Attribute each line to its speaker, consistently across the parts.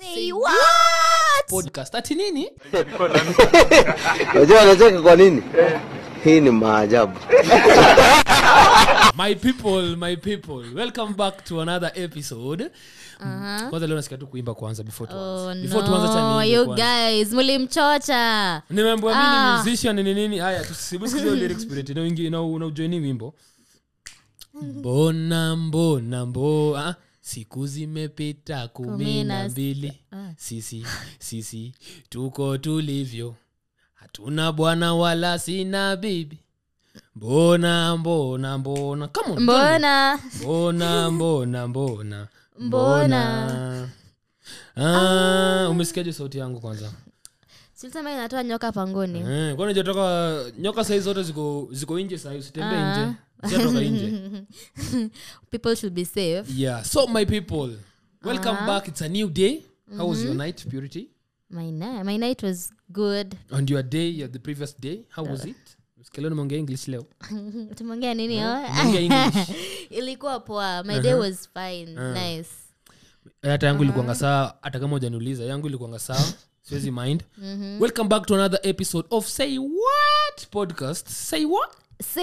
Speaker 1: Say what?
Speaker 2: Podcast ati nini?
Speaker 3: Unajua anacheka kwa nini? Hii ni maajabu.
Speaker 2: My people, welcome back to another episode. Kwanza leo nasikia tu kuimba kwanza before tuanze. Before tuanze cha nini?
Speaker 1: You guys, mlimchocha.
Speaker 2: Nimeambiwa mimi musician ni nini? Haya tusibusikize lyrics spirit na wingi na ujoini wimbo. Mbona siku zimepita 12. Sisi tuko tulivyo. Hatuna bwana wala sina bibi. Mbona come on. Mbona umesikiaje sauti yangu kwanza?
Speaker 1: Silisema inatoa nyoka pangoni.
Speaker 2: Kwani jotoka nyoka size zote ziko nje sasa, usitembee nje. Sitoka nje.
Speaker 1: People should be safe.
Speaker 2: Yeah, so my people, welcome back. It's a new day. How was your night, Purity?
Speaker 1: My night was good.
Speaker 2: And your day, the previous day, how was it? Usikeleo nimeongea English leo.
Speaker 1: Tumeongea nini
Speaker 2: English.
Speaker 1: Ilikuwa poa. My day was fine. Nice.
Speaker 2: Hata yangu ilikuwa sawa, hata kama hujaniuliza, yangu ilikuwa sawa. Siwezi mind. Welcome back to another episode of Say What Podcast. Say what?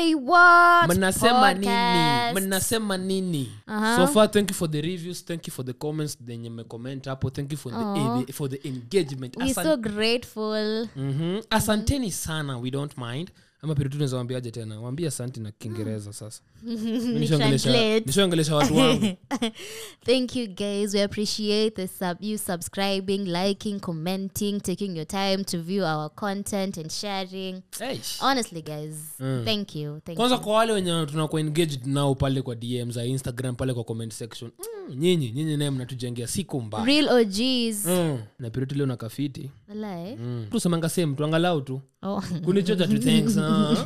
Speaker 2: Mnasema nini? So far, thank you for the reviews, thank you for the comments, then you comment hapo, thank you for the engagement.
Speaker 1: We're so grateful.
Speaker 2: Asanteni sana, we don't mind. Ama pili tunaweza waambiaje tena? Waambie asante na Kiingereza sasa. Nishaongelesha watu wangu.
Speaker 1: Thank you guys. We appreciate you subscribing, liking, commenting, taking your time to view our content and sharing. Honestly guys, thank you.
Speaker 2: Kwanza kwa wale wenye tunakuwa engaged nao pale kwa DMs za Instagram pale kwa comment section. Nyinyi naye mnatujengea siku mbaya.
Speaker 1: Real OGs.
Speaker 2: Na pili leo na kafiti.
Speaker 1: Wallahi.
Speaker 2: Tusemanga same tu angalau tu. Kunichocha tu thanks.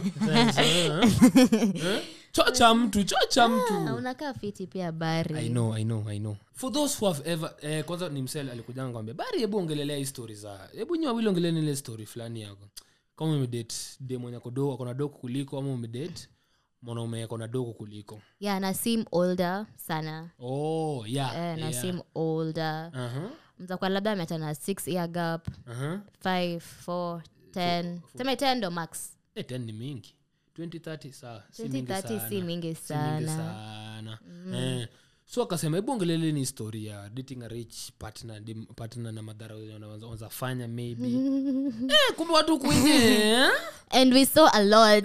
Speaker 2: Chocha mtu.
Speaker 1: Unakaa fiti pia Bari.
Speaker 2: I know. For those who have ever kwanza ni msela alikujanga ngombe Bari, hebu ongelelea history za. Hebu nyoa wile ongelelea ile story fulani yako. Kama umedate demo yako dogo akona dogo kuliko, ama umedate mwanaume yako na dogo kuliko.
Speaker 1: Yeah, Nasim older sana.
Speaker 2: Oh, yeah.
Speaker 1: Nasim older. Mtakuwa labda ametana 6 year gap. 5 4 10. Sema 10 ndo max.
Speaker 2: 10 ni mingi. 20-30 sawa.
Speaker 1: 20-30 si mingi sana.
Speaker 2: So akasema hebu ongelele ni historia dating a rich partner na madhara wanaweza fanya maybe. Kumbe watu kunje.
Speaker 1: And we saw a lot.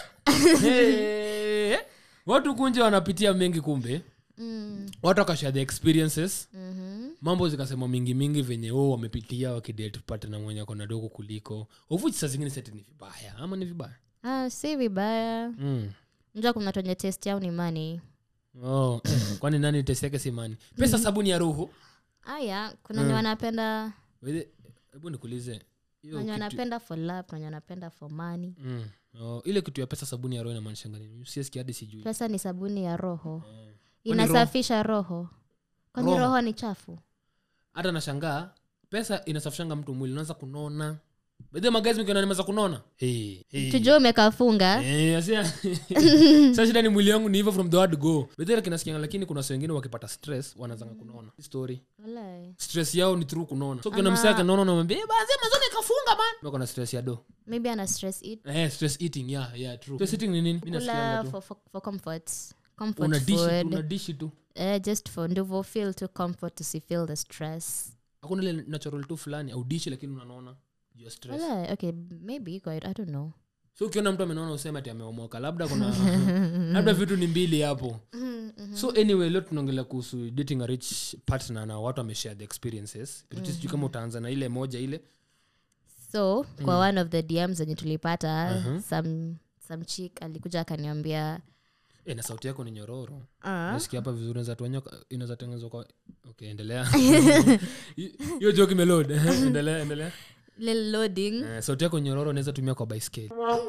Speaker 2: Watu kunje wanapitia mengi kumbe. Watu wakashare the experiences. Mambo zikasema mingi venye wamepitia wakidate partner mwenye ako na dogo kuliko. Of which saa zingine seti ni vibaya. Ama ni vibaya?
Speaker 1: Si vibaya. Njoo kuna tonye test yao ni money.
Speaker 2: Kwani nani test yake si money? Pesa sabuni ya roho.
Speaker 1: Kuna wenye wanapenda.
Speaker 2: Hebu nikuulize.
Speaker 1: Wenye wanapenda for love, wenye wanapenda for money.
Speaker 2: Ile kitu ya pesa sabuni ya roho inamaanisha nini? Usiesikia hadi sijui.
Speaker 1: Pesa ni sabuni ya roho. Inasafisha roho. Kwani roho ni chafu? Hata
Speaker 2: nashangaa pesa inasafishanga mtu mwili, unaanza kunona. Baadhi ya magazi mkiona nimeanza kunona.
Speaker 1: Tujue umekafunga.
Speaker 2: Sasa shida ni mwili wangu ni hivyo from the word go. Baadhi kinasikianga, lakini kuna wengine wakipata stress wanaanza kunona. Story.
Speaker 1: Wallahi.
Speaker 2: Stress yao ni through kunona. So kuna msaka nono na mwambie basi mazoni kafunga man. Wako na stress ya do.
Speaker 1: Maybe ana stress eat.
Speaker 2: Stress eating, yeah, true. Stress eating ni nini? Mimi nasikia tu.
Speaker 1: For comfort food.
Speaker 2: Una dish tu.
Speaker 1: Just for ndovo feel to comfort to see feel the stress.
Speaker 2: Hakuna ile natural tu fulani au dish lakini unaona your stress.
Speaker 1: Okay, maybe quite, I don't know.
Speaker 2: So ukiona mtu amenona useme ati ameomoka, labda kuna labda vitu ni mbili hapo. So anyway, leo tunaongelea kuhusu dating a rich partner na watu wameshare the experiences. Sijui kama utaanza na ile moja ile.
Speaker 1: So kwa one of the DMs zenye tulipata, some chick alikuja akaniambia
Speaker 2: na sauti yako ni nyororo. Nasikia hapa vizuri, inaweza tengenezwa kwa. Okay, endelea. Hiyo joke imeload. Endelea.
Speaker 1: Little loading.
Speaker 2: Sauti yako nyororo inaweza tumia kwa baiskeli.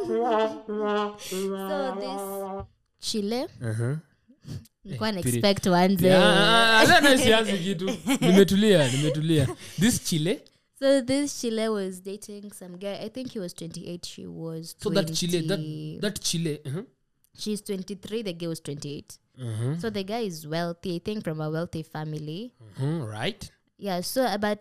Speaker 1: So this Chile. Nilikuwa expect one.
Speaker 2: Ana sianzi kitu. Nimetulia. This Chile.
Speaker 1: So this Chile was dating some guy. I think he was 28. She was 20.
Speaker 2: So that Chile.
Speaker 1: She's 23. The girl was 28. So the guy is wealthy, I think from a wealthy family.
Speaker 2: Right.
Speaker 1: Yeah, so but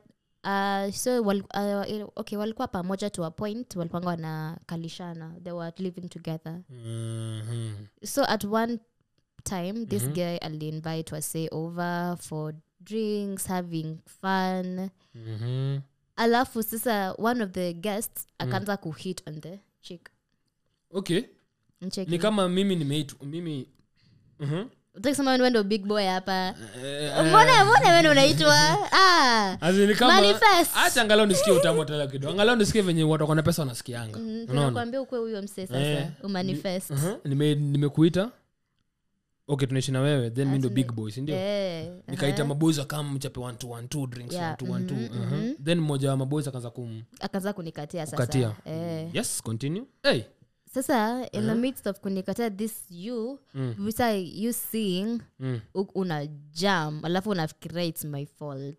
Speaker 1: okay, walikuwa pamoja to a point, walipanga na kalishana, they were living together. So at one time this guy invite was say over for drinks, having fun. Alafu sasa one of the guests akaanza kuhit on the chick.
Speaker 2: Okay. Ni kama mimi nimeitu mimi
Speaker 1: utakisema wewe ndo big boy hapa. Mbona wewe unaitwa manifest.
Speaker 2: Acha angalau nisikie utamu tala kidogo. Angalau nisikie venye watu wako na pesa wanasikianga.
Speaker 1: Nakwambia ukwe huyo msee sasa umanifest.
Speaker 2: Nimekuita. Okay, tunaishi na wewe then mimi ndo big boy, si ndio? Nikaita maboys akam mchape 1 drinks 1 then mmoja wa maboys akaanza
Speaker 1: kunikatia sasa.
Speaker 2: Yes, continue. Hey.
Speaker 1: Sasa in the midst of kunikatia this you you seeing una jam alafu unafikiria it's my fault.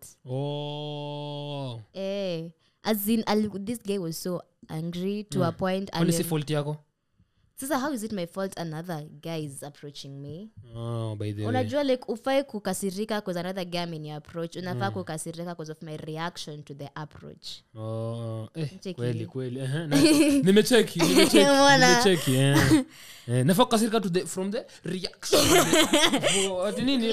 Speaker 1: As in this guy was so angry to a point
Speaker 2: and it's fault yako.
Speaker 1: Sasa how is it my fault another guy is approaching me?
Speaker 2: By the way.
Speaker 1: Unajua like ufai kukasirika because another guy mini approach. Unafaa kukasirika because of my reaction to the approach.
Speaker 2: Kweli. Nimecheki. Nafaa kukasirika from the reaction. Ati nini?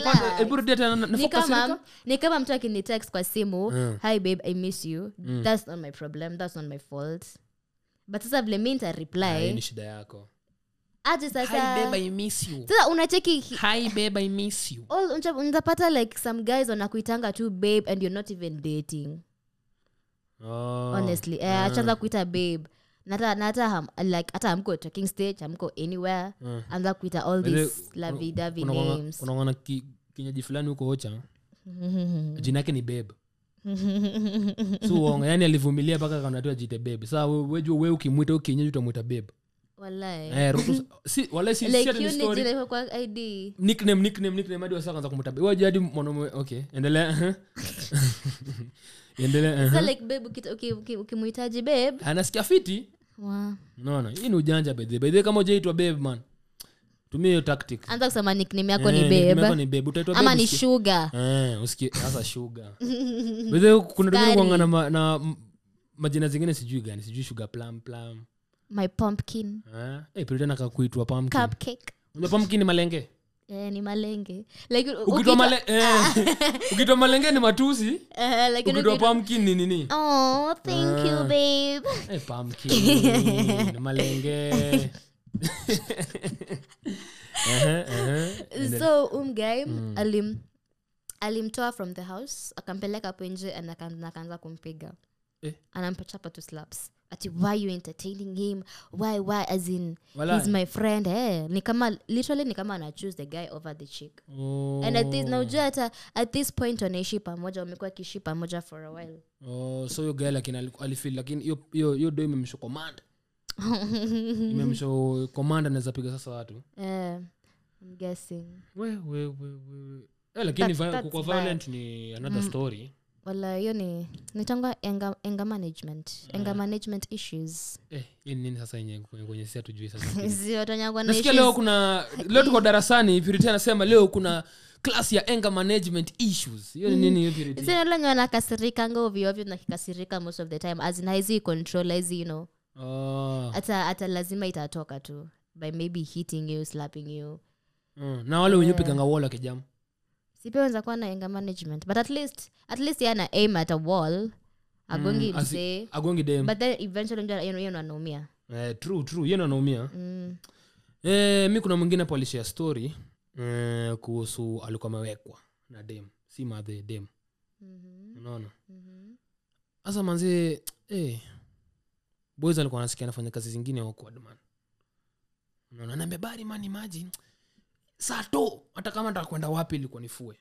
Speaker 1: Ni kama mtu akinitext kwa simu, hi babe, I miss you. That's not my problem. That's not my fault. But sasa vile mimi nita reply
Speaker 2: ni shida yako.
Speaker 1: Aje sasa
Speaker 2: hi babe I miss you.
Speaker 1: Sasa unacheki
Speaker 2: hi babe I miss you.
Speaker 1: Unapata like some guys wanakuitanga tu babe and you're not even dating. Honestly achaanza kuita babe. Nata like hata hamko talking stage, hamko anywhere. Anza kuita all these lovey dovey names.
Speaker 2: Unaona kinyaji fulani huko Ocha. Jina yake ni babe. So yani alivumilia mpaka kanatoa jite babe. Sasa wewe ukimuita ukinyeji utamuita babe.
Speaker 1: Wallahi.
Speaker 2: Wallahi si
Speaker 1: like you need kwa ID.
Speaker 2: Nickname hadi wasaka anza kumuita babe. Wewe jadi mwanaume okay. Endelea.
Speaker 1: So like babe ukimuitaji babe
Speaker 2: anasikia fiti. Unaona? Hii ni ujanja by the way kama hujaitwa babe man. Tumia hiyo tactic.
Speaker 1: Anza kusema nickname yako ni babe. Nickname
Speaker 2: yako ni babe. Utaitwa babe.
Speaker 1: Ama ni sugar.
Speaker 2: Usikie sasa sugar. Wewe kuna ndugu kuangana na majina zingine sijui gani. Sijui sugar plum.
Speaker 1: My pumpkin.
Speaker 2: Pilita na kuitwa pumpkin.
Speaker 1: Cupcake.
Speaker 2: Unajua pumpkin ni malenge?
Speaker 1: Ni malenge. Like
Speaker 2: ukitwa malenge ni matusi. Like ukitwa pumpkin ni nini?
Speaker 1: Oh, thank you babe.
Speaker 2: Pumpkin ni malenge.
Speaker 1: So guy alimtoa from the house akampeleka hapo nje akaanza kumpiga. Anampachapa to slaps. Ati why you entertaining him? Why as in he's my friend. Ni kama literally ni kama ana choose the guy over the chick. And at this point wanaishi pamoja, wamekuwa kiishi pamoja for a while.
Speaker 2: So you guy lakini alifeel lakini hiyo do imemsho command. Imemsho command anaweza piga sasa watu.
Speaker 1: I'm guessing.
Speaker 2: We. Lakini kwa violent ni another story.
Speaker 1: Wala hiyo ni nitangwa anger management issues.
Speaker 2: Hii nini sasa yenye kwenye sisi hatujui sasa.
Speaker 1: Sio tanyagwa na
Speaker 2: issues. Nasikia leo tuko darasani Purity anasema leo kuna class ya anger management issues. Hiyo ni nini hiyo Purity?
Speaker 1: Sio leo anakasirika ovyo na kikasirika most of the time as in hizi control hizi you know. Ata lazima itatoka tu by maybe hitting you, slapping you.
Speaker 2: Na wale wenye piganga wall akijamu.
Speaker 1: Sipeonza kwa na anger management but at least yana aim at a wall agongi
Speaker 2: dem
Speaker 1: but then eventually you anaumia.
Speaker 2: True yeye anaumia. Mimi kuna mwingine polish ya story kuhusu alikuwa amewekwa na dem si madhe dem. Unaona? Asa manzi boys alikuwa anasikia anafanya kazi zingine awkward man. Unaona anambia bari man imagine sato hata kama nataka kwenda wapi ilikuwa nifue.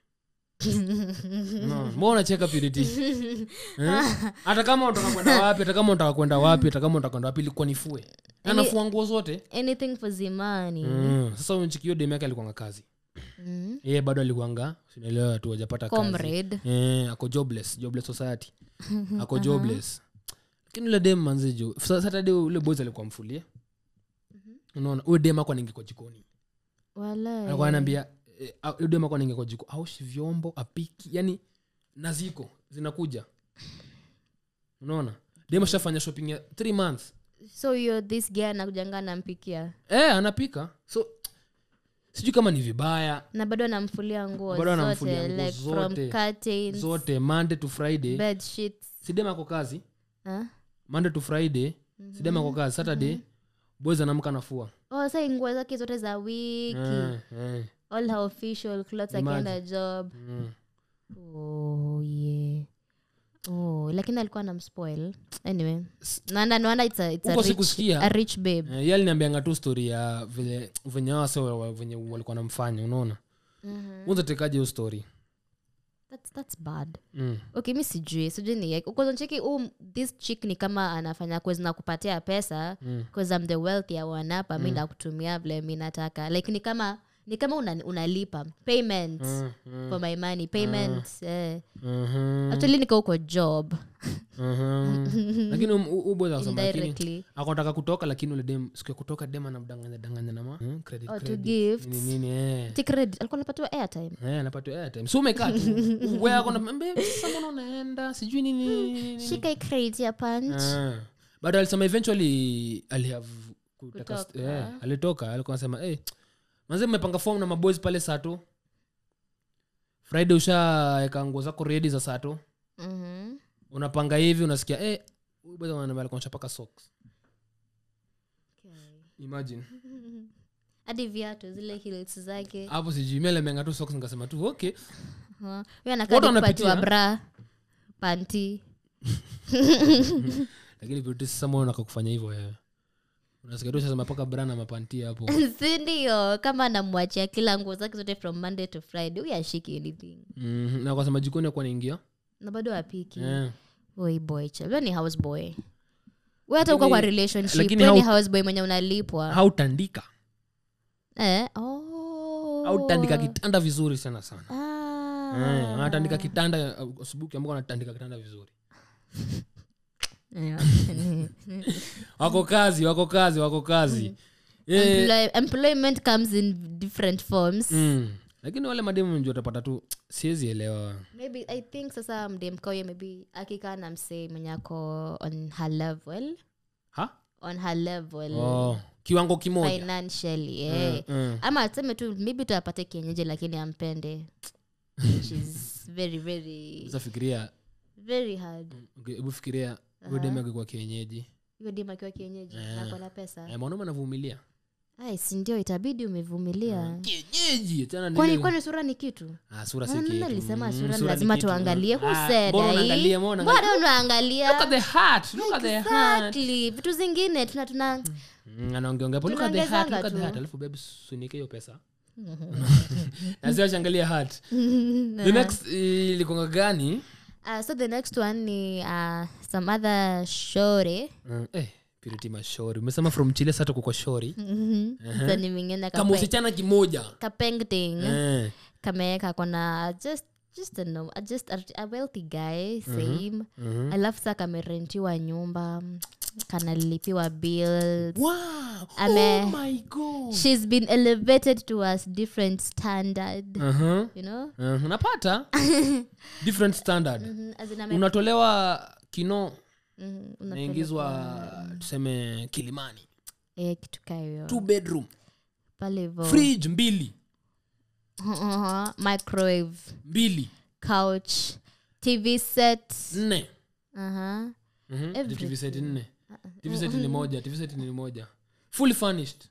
Speaker 2: Mbona cheka Purity? Hata kama unataka kwenda wapi ilikuwa nifue. Anafua nguo zote.
Speaker 1: Anything for Zimani.
Speaker 2: Sasa unchikio dem yake alikuwa kazi. Yeye bado alikuanga, sinaelewa tu hajapata kazi.
Speaker 1: Comrade.
Speaker 2: Ako jobless society. Ako jobless. Lakini ile dem manzejo. Saturday ule boys alikuwa mfulie. Unaona, ule dem ako ningi kwa jikoni.
Speaker 1: Wala.
Speaker 2: Alikuwa ananiambia dem ako ningi kwa jiko. Aushi vyombo, apiki, yani naziko. zinakuja. Unaona? Dema shafanya shopping ya 3 months.
Speaker 1: So you're this guy anakujanga nampikia.
Speaker 2: Anapika. So sijui kama ni vibaya.
Speaker 1: Na bado anamfulia nguo
Speaker 2: zote
Speaker 1: like from curtains.
Speaker 2: Zote Monday to Friday.
Speaker 1: Bed sheets.
Speaker 2: Sidema kwa kazi. Monday to Friday. Sidema kwa kazi. Saturday boys anamka nafua.
Speaker 1: Sasa nguo zake zote za wiki. All her official clothes again a job. Yeah. Lakini alikuwa anamspoil. Anyway. Naanda it's a rich babe.
Speaker 2: Yeye aliniambianga tu story ya venye wao venye walikuwa wanamfanya, unaona? Unza tekaje hiyo story?
Speaker 1: That's bad. Okay, mimi sijui ni like uko cheki this chick ni kama anafanya cause na kupatia pesa cause I'm the wealthier one hapa, mimi ndakutumia vile mimi nataka. Like ni kama unalipa payment for my money, payment. Actually niko uko job.
Speaker 2: Lakini uboza kusema lakini akotaka kutoka, lakini ule dem siku kutoka dem anamdanganya na credit
Speaker 1: to give
Speaker 2: nini
Speaker 1: take credit alikuwa anapatiwa airtime.
Speaker 2: Anapatiwa airtime. So umekaa tu wewe akona mbebe sasa mbona unaenda sijui nini
Speaker 1: shika credit ya punch.
Speaker 2: But alisema eventually alihave kutaka alitoka, alikuwa anasema manze mmepanga form na maboys pale Sato. Friday ushaeka nguo zako ready za Sato. Unapanga hivi unasikia huyu bwana ananiambia alikuwa anachapaka socks. Imagine.
Speaker 1: Hadi viatu zile heels zake.
Speaker 2: Hapo sijui mele menga tu socks nikasema tu okay.
Speaker 1: Wewe anakaa kupatiwa bra, panty.
Speaker 2: Lakini vitu sasa mbona unakufanya hivyo wewe? Unasikia tu sasa mapaka bra na mapanti hapo.
Speaker 1: Si ndio kama anamwachia kila nguo zake zote from Monday to Friday, huyu ashiki anything.
Speaker 2: Na kwa sababu jikoni kwa anaingia
Speaker 1: na bado apiki. Boy boy wewe ni house boy. Wewe hata uko kwa relationship wewe ni house boy mwenye unalipwa.
Speaker 2: Hautandika. Hautandika kitanda vizuri sana. Anatandika kitanda asubuhi ambako anatandika kitanda vizuri. Wako kazi.
Speaker 1: Employment comes in different forms.
Speaker 2: Lakini wale mademu ndio utapata tu siwezi elewa.
Speaker 1: Maybe I think sasa mdem kwa maybe akika na msee mwenye ako on her level. On her level.
Speaker 2: Kiwango kimoja.
Speaker 1: Financially. Ama aseme tu maybe tutapata kienyeji lakini ampende. She's very very.
Speaker 2: Unafikiria
Speaker 1: very hard.
Speaker 2: Okay, hebu fikiria wewe demu angekuwa kienyeji.
Speaker 1: Wewe demu akiwa kienyeji na kwa pesa.
Speaker 2: Mwanaume anavumilia.
Speaker 1: Si ndio itabidi umevumilia.
Speaker 2: Kienyeji tena nini?
Speaker 1: Kwani sura ni kitu?
Speaker 2: Sura si kitu.
Speaker 1: Nilisema sura lazima tuangalie. Who said?
Speaker 2: Mbona unaangalia? Look at the heart.
Speaker 1: Exactly. Vitu zingine tuna
Speaker 2: anaongea look at the heart. Alafu baby sunike hiyo pesa. Lazima angalia heart. The next ilikuwa gani?
Speaker 1: So the next one ni some other shore.
Speaker 2: Purity Mashori. Umesema from Chile sasa tuko shori.
Speaker 1: Sasa ni mingine
Speaker 2: kama usichana kimoja.
Speaker 1: Kapengting. Kameka kona just a wealthy guy same. I love sasa kamerentiwa nyumba, kanalipiwa bills.
Speaker 2: Wow. Oh my god.
Speaker 1: She's been elevated to a different standard. You know?
Speaker 2: Unapata? Different standard. Unatolewa kino naingizwa tuseme Kilimani.
Speaker 1: Kitu kayo.
Speaker 2: 2 bedroom.
Speaker 1: Palevo.
Speaker 2: Fridge 2.
Speaker 1: Microwave
Speaker 2: 2.
Speaker 1: Couch. TV set
Speaker 2: 4.
Speaker 1: TV
Speaker 2: set 4. TV set ni moja. Fully furnished.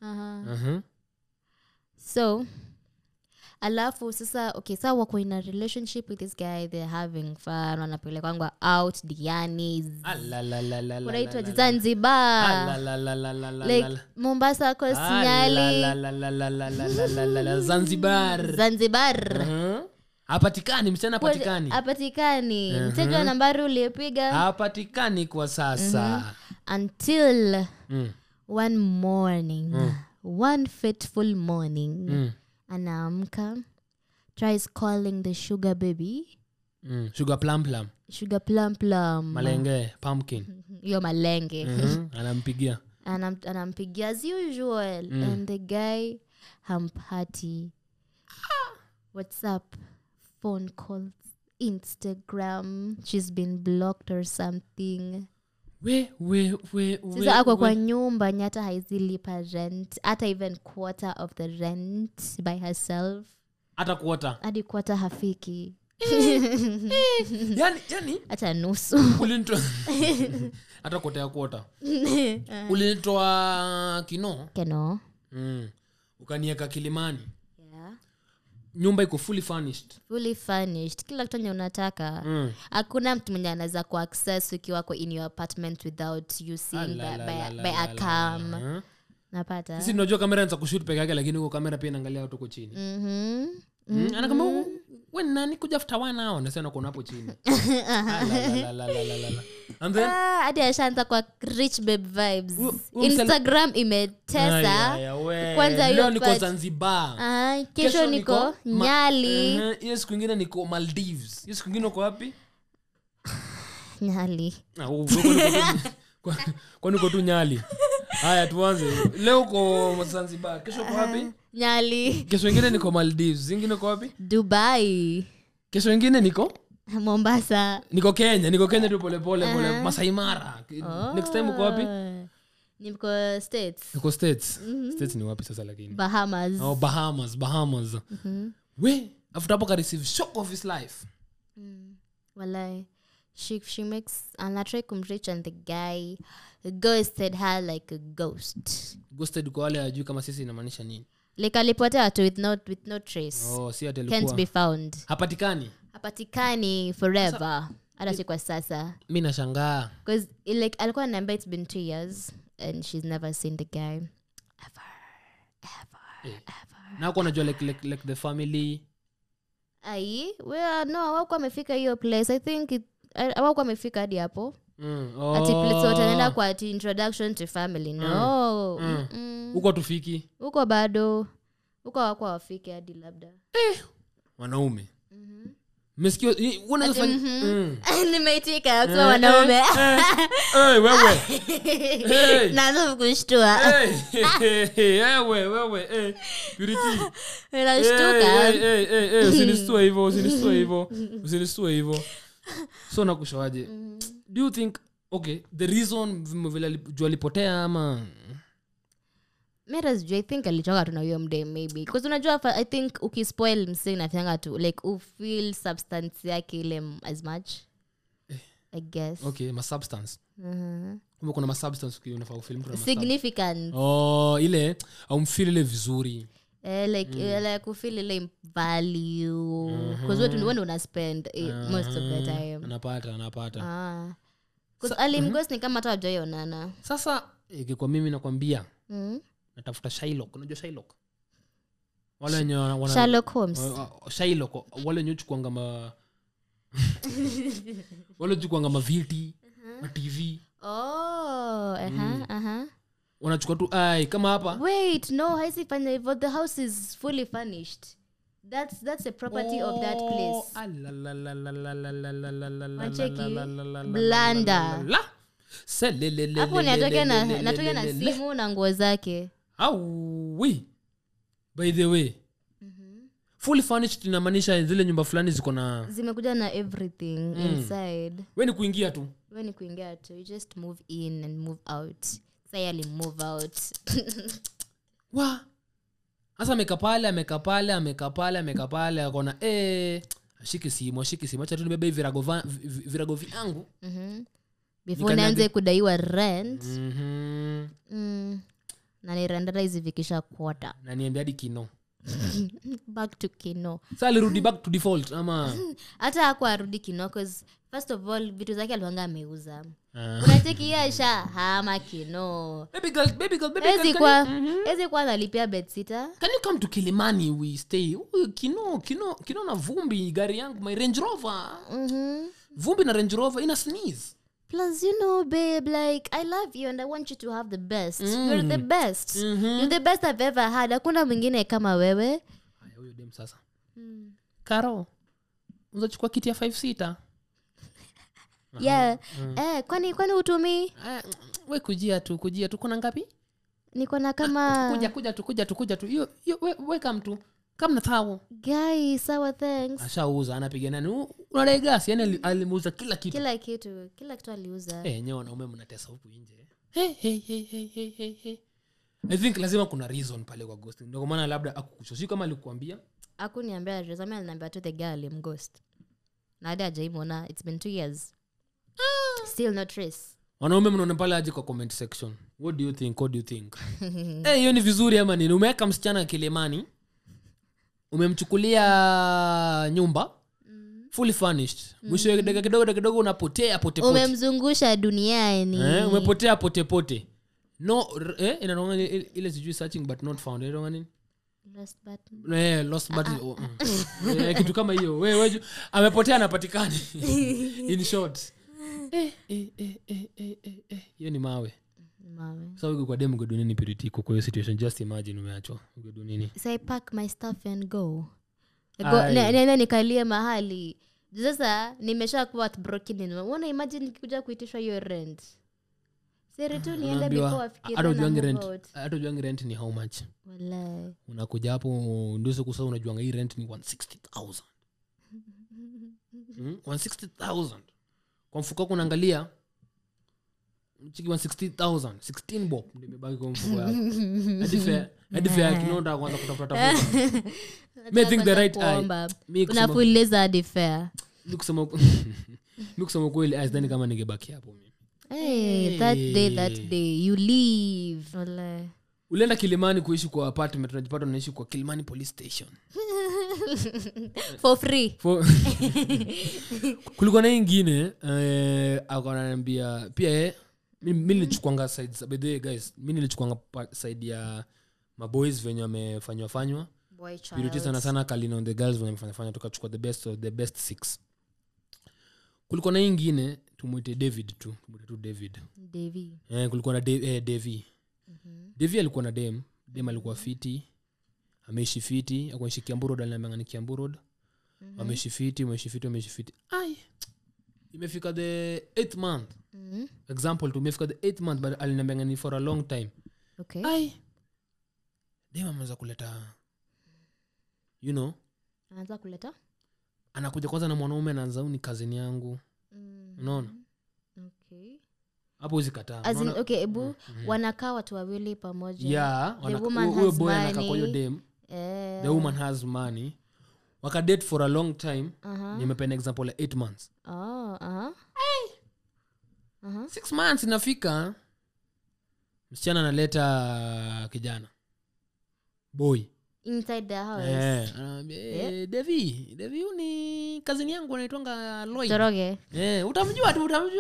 Speaker 1: So alafu sasa sasa wako in a relationship with this guy, they're having fun, wanapelekwa out Dianis. Unaitwa Zanzibar. Like Mombasa Coast Nyali. Zanzibar.
Speaker 2: Hapatikani msichana
Speaker 1: hapatikani. Mteja nambari uliyopiga
Speaker 2: hapatikani kwa sasa.
Speaker 1: Until one morning, one fateful morning. Anaamka, tries calling the sugar baby.
Speaker 2: Sugar plum. Malenge, pumpkin.
Speaker 1: Yo malenge.
Speaker 2: Anampigia.
Speaker 1: Anampigia as usual. And the guy hampati. What's up? Phone calls Instagram. She's been blocked or something.
Speaker 2: We.
Speaker 1: Sasa ako kwa nyumba nyata haizilipa rent. Hata even quarter of the rent by herself.
Speaker 2: Hata quarter.
Speaker 1: Hadi quarter hafiki.
Speaker 2: yani
Speaker 1: hata nusu.
Speaker 2: Ulinitoa hata quarter. Ulinitoa Kino. Ukanieka Kilimani.
Speaker 1: Yeah.
Speaker 2: Nyumba iko fully furnished.
Speaker 1: Kila kitu unataka. Hakuna mtu mwenye anaweza ku access ukiwa kwa in your apartment without you seeing by a cam. Napata.
Speaker 2: Sisi tunajua kamera inaweza kushoot peke yake lakini uko kamera pia inaangalia watu uko chini. Anakamba wewe nani kuja after 1 hour nasema uko hapo chini. And then
Speaker 1: hadi ashaanza kwa rich babe vibes. Instagram imetesa. Kwanza
Speaker 2: leo niko Zanzibar.
Speaker 1: Kesho niko Nyali.
Speaker 2: Yes, kwingine niko Maldives. Yes, kwingine uko wapi?
Speaker 1: Nyali.
Speaker 2: Kwani uko tu Nyali? Haya tuanze. Leo uko Zanzibar. Kesho uko wapi?
Speaker 1: Nyali.
Speaker 2: Kesho nyingine niko Maldives. Zingine uko wapi?
Speaker 1: Dubai.
Speaker 2: Kesho nyingine niko
Speaker 1: Mombasa.
Speaker 2: Niko Kenya tu pole Masai Mara. Next time uko wapi?
Speaker 1: Niko States.
Speaker 2: Niko States. States ni wapi sasa lakini?
Speaker 1: Bahamas.
Speaker 2: Bahamas. We after hapo ka receive shock of his life.
Speaker 1: Walai. She makes and try kumreach and the guy ghosted her like a ghost.
Speaker 2: Ghosted kwa wale ajui kama sisi inamaanisha nini?
Speaker 1: Like alipotea tu with no trace.
Speaker 2: Si atalikuwa.
Speaker 1: Can't be found.
Speaker 2: Hapatikani
Speaker 1: forever. Hata si kwa sasa.
Speaker 2: Mimi nashangaa.
Speaker 1: Because like alikuwa ananiambia it's been 2 years and she's never seen the guy ever.
Speaker 2: Na uko unajua like the family.
Speaker 1: Hawako amefika hiyo place. I think hawako amefika hadi hapo. Ati place wataenda kwa ati introduction to family. No.
Speaker 2: Uko tufiki.
Speaker 1: Uko bado. Uko hawako wafike hadi labda.
Speaker 2: Wanaume. Msikio unafanya
Speaker 1: nimeitika kwa wanaume.
Speaker 2: Wewe.
Speaker 1: Naanza kushtua.
Speaker 2: Wewe. Purity.
Speaker 1: Nashtuka.
Speaker 2: Usinistue hivyo. So nakushawaje? Do you think the reason vile alipotea ama
Speaker 1: Meras I think alichoka tu na huyo mde maybe because unajua I think ukispoil msee nafyanga tu like feel substance yake ile as much I guess.
Speaker 2: Ma substance. Kumbe kuna ma substance unafaa ufeel mtu na
Speaker 1: significant.
Speaker 2: Ile au feel ile vizuri.
Speaker 1: Like feel ile value because what you una spend most of the time.
Speaker 2: Anapata.
Speaker 1: Because alimghost ni kama hata hajaionana.
Speaker 2: Sasa kwa mimi nakwambia natafuta Shylock. Unajua Shylock? Wale wenye
Speaker 1: Sherlock Holmes.
Speaker 2: Shylock wale wenye chukuanga wale chukuanga maviti na TV. Wanachukua tu kama hapa.
Speaker 1: Wait, no, haisi fanya hivyo. The house is fully furnished. That's a property of that place. Blanda. Hapo natoka na simu na nguo zake.
Speaker 2: By the way. Fully furnished inamaanisha zile nyumba fulani
Speaker 1: zimekuja na everything inside.
Speaker 2: Wewe ni kuingia tu.
Speaker 1: You just move in and move out. Sayali move out.
Speaker 2: Sasa ameka pale akona ashike simu acha tu nibebe virago vyangu.
Speaker 1: Before naanze kudaiwa rent. Na ni renderize vikisha quarter.
Speaker 2: Na niende hadi Kino.
Speaker 1: Back to Kino.
Speaker 2: Sasa alirudi back to default ama
Speaker 1: hata hakuwa arudi Kino cause first of all vitu zake aliwanga ameuza. Unacheki yasha hama Kino. Baby girl. Ezi kwa nalipia bedsitter.
Speaker 2: Can you come to Kilimani we stay? Kino na vumbi gari yangu my Range Rover. Vumbi na Range Rover ina sneeze.
Speaker 1: Plus, babe, like, I love you and I want you to have the best. You're the best. You're the best I've ever had. Hakuna mwingine kama wewe.
Speaker 2: Huyo dem sasa. Karo, unachukua kiti ya 5-seater?
Speaker 1: Yeah. Kwani utumi?
Speaker 2: We kujia tu. Kuna ngapi?
Speaker 1: Niko na kama
Speaker 2: kuja tu. Hiyo we come tu. kama na thao
Speaker 1: guy sawa thanks
Speaker 2: ashauza anapiga nani unadai gas yani alimuuza kila kitu
Speaker 1: aliuza
Speaker 2: nyewe wanaume mnatesa huku nje hey. I think lazima kuna reason pale kwa ghosting ndio maana labda akukuchoshi kama alikuambia
Speaker 1: akuniambia reason aliniambia to the girl im ghost na hadi hajaimona it's been 2 years still no trace
Speaker 2: wanaume mnaona pale aje kwa comment section what do you think hiyo ni vizuri ama nini umeweka msichana Kilimani umemchukulia nyumba fully furnished mwisho dakika kidogo unapotea pote
Speaker 1: umemzungusha duniani
Speaker 2: umepotea pote no inaonga ile sijui searching but not found inaonga nini lost button kitu kama hiyo wewe amepotea anapatikana in short hiyo ni mawe so uko kwa demu kwa dunini piriti kwa hiyo situation just imagine umeachwa uko dunini
Speaker 1: so I pack my stuff and go nenda nikalie mahali sasa nimeshakuwa broken in unaona imagine nikikuja kuitishwa hiyo rent siri tu niende before afikirie
Speaker 2: hata juangi rent ni how much
Speaker 1: wallahi
Speaker 2: unakuja hapo ndio kusema unajuanga hii rent ni 160,000 160,000 kwa mfuko wako unaangalia chiki 160,000 16 bob ndio imebaki kwa mfuko wako hadi fair kinonda kwanza kutafuta me think the right eye
Speaker 1: unafuliza hadi fair
Speaker 2: nikusema kweli as kama ningebaki hapo mimi
Speaker 1: that day you leave wallahi
Speaker 2: ulienda Kilimani kuishi kwa apartment unajipata unaishi kwa Kilimani police station
Speaker 1: for free
Speaker 2: kulikuwa na nyingine akananiambia pia mimi nilichukuanga sides by the way guys mimi nilichukuanga side ya maboys venye wamefanywa
Speaker 1: boy child
Speaker 2: sana Kalina on the girls venye wamefanya tukachukua the best of the best 6 kulikuwa na nyingine tumuite David kulikuwa na Davy Davy alikuwa na dem alikuwa fiti ameishi fiti akaishi Kiambu Road alinambia Kiambu Road ameishi fiti ai imefika the 8th month example tumefika the 8th month but alinambia ni for a long time
Speaker 1: okay
Speaker 2: ai dem ameanza kuleta anakuja kwanza na mwanaume anaanza ni cousin yangu unaona
Speaker 1: okay
Speaker 2: hapo uzikataa
Speaker 1: okay ebu wanakaa watu wawili pamoja
Speaker 2: huyo boy anakaa kwa hiyo dem the woman has money wakadate for a long time nimependa example ya 8 months 6 months inafika msichana analeta kijana boy
Speaker 1: inside the house
Speaker 2: Devi ni kazini yangu anaitwanga Lloyd
Speaker 1: Toroge
Speaker 2: utamjua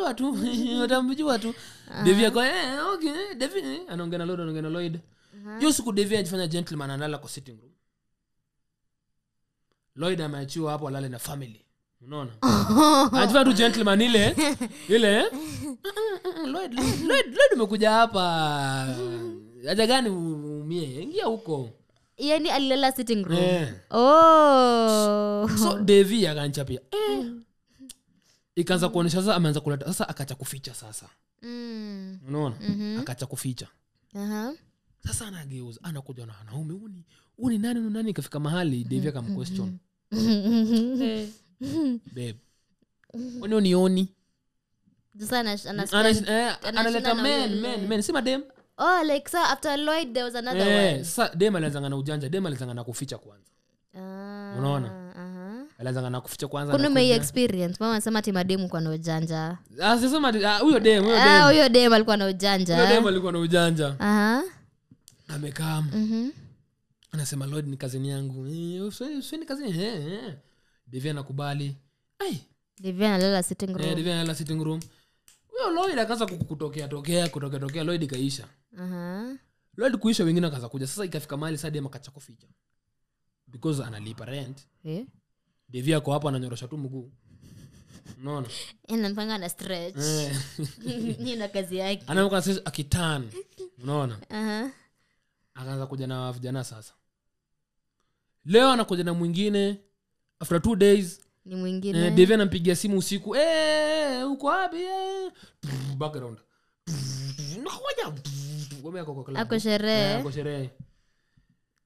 Speaker 2: tu Devi ako okay Devi anaongea na Lloyd hiyo siku Devi anajifanya gentleman analala kwa sitting room Lloyd ameachiwa hapo alale na family unaona anajifanya tu gentleman ile Lloyd umekuja hapa haja gani umie ingia huko
Speaker 1: yani alilala sitting room
Speaker 2: so Devi akanchapia ikaanza kuonesha sasa ameanza kuleta sasa akacha kuficha sasa unaona akacha kuficha sasa anageuza anakuja na wanaume uni nani ikafika mahali Devi akamquestion babe unioni
Speaker 1: sasa
Speaker 2: analeta men si madem
Speaker 1: like so after Lloyd there was another one
Speaker 2: sasa dem alianza na ujanja dem alianza na kuficha kwanza unaona alianza na kuficha kwanza
Speaker 1: kuna my experience mama anasema ati mademu kwa na ujanja
Speaker 2: sasa huyo dem
Speaker 1: alikuwa na ujanja
Speaker 2: amekaa anasema Lloyd ni kazini yangu usini kazini Devi anakubali
Speaker 1: Devi analala sitting room
Speaker 2: huyo Lloyd akaanza kutokea Lloyd kaisha Lloyd kuisha wengine akaanza kuja sasa ikafika mahali sasa dem akacha kuficha because analipa rent Devi ako hapo ananyorosha tu mguu unaona
Speaker 1: anafanya na stretch ni na kazi yake
Speaker 2: anaamka sasa akitan unaona akaanza kuja na vijana sasa leo anakuja na mwingine after 2 days
Speaker 1: ni mwingine
Speaker 2: Devi anampigia simu usiku uko wapi background
Speaker 1: ako sherehe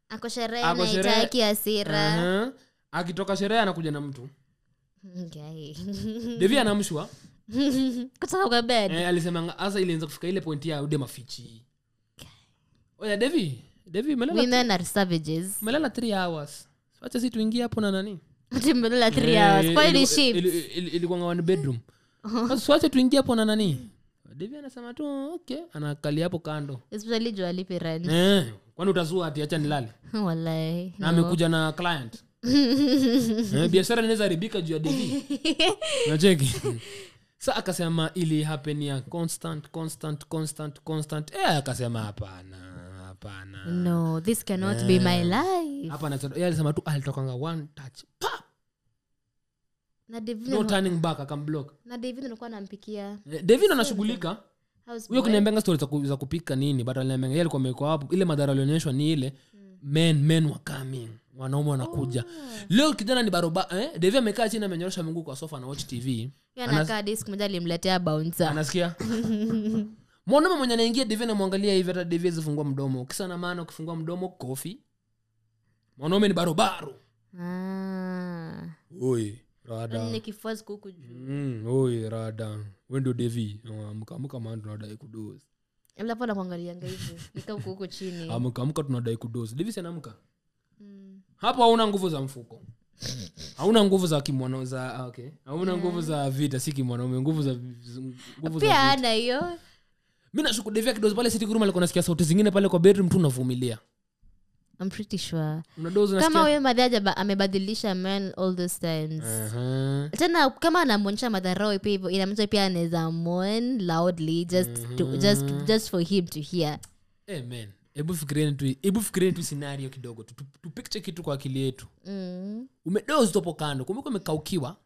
Speaker 1: ako sherehe na itaki hasira.
Speaker 2: Akitoka sherehe anakuja na mtu.
Speaker 1: Okay.
Speaker 2: Devi anamshwa.
Speaker 1: Kutoka kwa bed.
Speaker 2: Alisema asa ilianza kufika ile point ya ude mafichi. Oya Devi melala.
Speaker 1: Women are savages.
Speaker 2: Melala 3 hours. Acha sisi tuingie hapo na nani?
Speaker 1: Melala 3 hours. Kwa ile ship.
Speaker 2: Ilikuwa one bedroom. Sasa acha tuingie hapo na nani? Devi anasema tu okay, anakalia hapo kando.
Speaker 1: Especially juu alipe rent.
Speaker 2: Kwani utazua ati acha nilale?
Speaker 1: Wallahi.
Speaker 2: Na amekuja na client. Biashara inaweza haribika juu ya Devi. Unacheki? Sasa akasema ili happen ya constant. Akasema hapana.
Speaker 1: No, this cannot be my life.
Speaker 2: Hapana, yeye alisema tu alitokanga one touch. Pa!
Speaker 1: Na David
Speaker 2: no turning back akamblock.
Speaker 1: Na David alikuwa anampikia.
Speaker 2: David anashughulika. Huyo kuniambia stories za kupika nini, but aliniambia yeye alikuwa ameko hapo ile madhara alionyeshwa ni ile men were coming. Wanaume wanakuja. Leo kijana ni baroba David amekaa chini amenyorosha miguu kwa sofa na watch TV.
Speaker 1: Anakaa disk moja alimletea bouncer.
Speaker 2: Anasikia? Mwanaume mwenye anaingia David anamwangalia hivi hata David zifungua mdomo. Kisa na maana ukifungua mdomo coffee. Mwanaume ni barobaro. Oi, rada.
Speaker 1: Ni kifuazi kuku juu.
Speaker 2: Oi, rada. Wendo David, amka maana tunadai kudoze.
Speaker 1: Alafu anakuangalianga hivi. Nika huko chini.
Speaker 2: Amka tunadai kudoze. David si anaamka. Hapo hauna nguvu za mfuko. Hauna nguvu za kimwana za okay. Hauna nguvu za vita si kimwanaume, nguvu za
Speaker 1: pia ana hiyo.
Speaker 2: Mimi nashuku David kidogo pale City Room alikuwa nasikia sauti zingine pale kwa bedroom tu unavumilia.
Speaker 1: I'm pretty sure.
Speaker 2: Unadoza
Speaker 1: kama wewe madhaja amebadilisha man all those times. Tena kama anamwonyesha madharau pia hivyo inamaanisha pia anaweza mourn loudly just for him to hear.
Speaker 2: Amen. Hebu fikiria tu scenario kidogo tu picture kitu kwa akili yetu. Umedoze topo kando, kumbe umekaukiwa.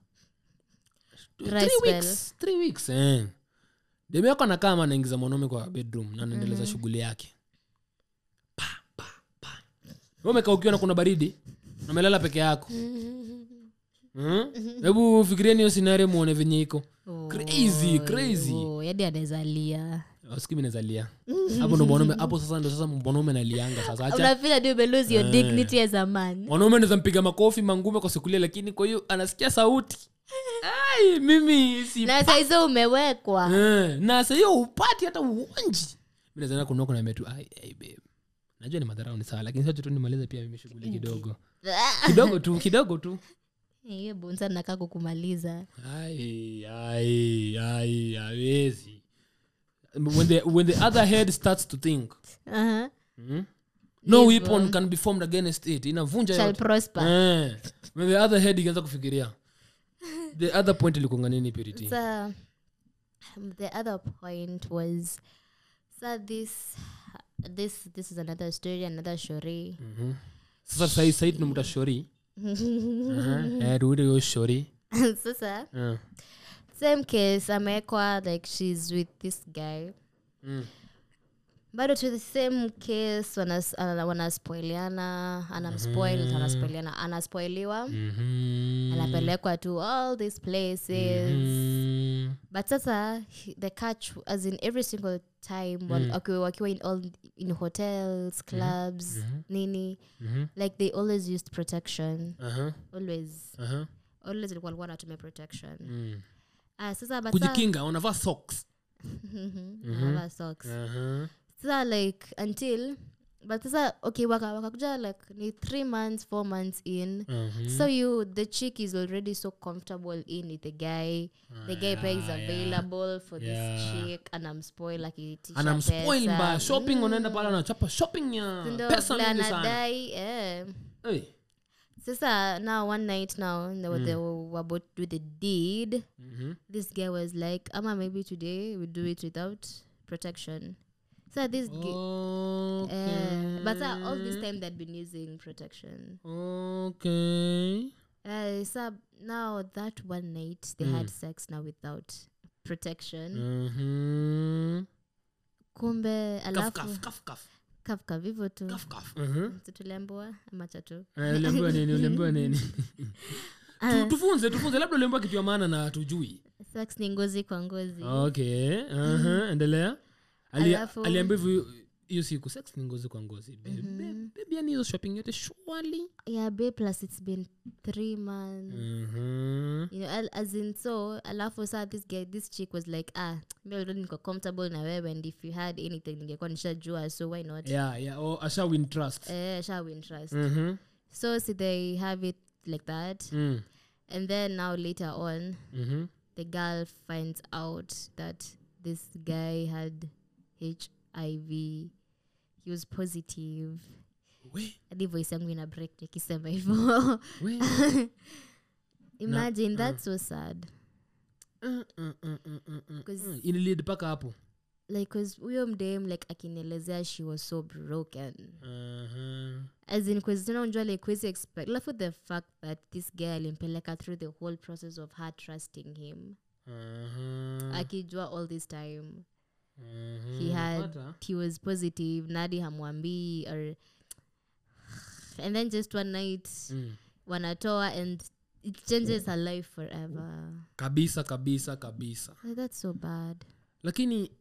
Speaker 2: 3 weeks. Demi yako anakaa ama anaingiza mwanaume kwa bedroom na anaendeleza shughuli yake. Pa. Wewe umekaukiwa na kuna baridi na umelala peke yako. Hebu fikiria hiyo scenario muone venye iko. Crazy.
Speaker 1: Yadi anazalia.
Speaker 2: Usikimi nazalia. Hapo ndo mwanaume hapo sasa mwanaume analianga sasa acha.
Speaker 1: Unafeel you lose your dignity as a man.
Speaker 2: Mwanaume anaweza mpiga makofi mangume kwa sikulia lakini kwa hiyo anasikia sauti. Ai mimi si
Speaker 1: na sasa hizo umewekwa.
Speaker 2: Na sasa hiyo upati hata uonji. Mimi naweza kunoko na metu ai babe. Najua ni madharau ni sawa lakini sasa tu nimalize pia mimi shughuli kidogo. Kidogo tu.
Speaker 1: Hiyo bonza nakaa kukumaliza.
Speaker 2: Ai hawezi. When the other head starts to think. No weapon can be formed against it. Inavunja
Speaker 1: yote. Shall prosper.
Speaker 2: When the other head ikianza kufikiria. The other point ilikuwa nini Purity?
Speaker 1: So the other point was this is another story, another story.
Speaker 2: Sasa Said numuta story. Rude yo story.
Speaker 1: Sasa same case amekwa like she's with this guy. Bado to the same case wanaspoiliana, anaspoiliwa. Anapelekwa to all these places. But sasa the catch as in every single time wakiwa in hotels, clubs, nini, like they always used protection. Always walikuwa wanatumia protection. Sasa
Speaker 2: kujikinga wanavaa socks.
Speaker 1: Wanavaa socks. So like until but sasa okay wakakuja like ni 3 months 4 months in. So the chick is already so comfortable in with the guy. The guy is available for this chick and I'm spoiled like
Speaker 2: I'm spoiled by shopping unaenda pala na chapa shopping ya pesa mingi sana. Hey.
Speaker 1: Sasa now one night now they were about to do the deed. This guy was like maybe today we do it without protection. So this but all this time they'd been using protection.
Speaker 2: Okay.
Speaker 1: So now that one night they had sex now without protection. Kumbe alafu kafka vivo tu. Tuliambiwa macha tu.
Speaker 2: Uliambiwa nini? Tufunze labda uliambiwa kitu ya maana na hatujui.
Speaker 1: Sex ni ngozi kwa ngozi.
Speaker 2: Okay. Endelea. Aliambiwa hiyo siku sex ni ngozi kwa ngozi. Baby yani hizo shopping yote surely.
Speaker 1: Yeah, babe, plus it's been 3 months. You know, as in so alafu saa this chick was like mimi already niko comfortable na wewe, and if you had anything ningekuwa nishajua, so why not?
Speaker 2: Yeah, asha win trust.
Speaker 1: Asha win trust. So they have it like that. And then now later on, the girl finds out that this guy had HIV. He was positive. Hadi voice yangu ina break nikisema hivyo. Imagine, that's so sad.
Speaker 2: Inilid paka hapo.
Speaker 1: Like, cause huyo mdem like akinielezea she was so broken. As in, cause unajua like crazy expect. Like for the fact that this guy alimpeleka through the whole process of her trusting him. Akijua all this time. He was positive, nadi hamwambii, or and then just one night wanatoa and it changes her life forever.
Speaker 2: Kabisa.
Speaker 1: Like, that's so bad.
Speaker 2: Lakini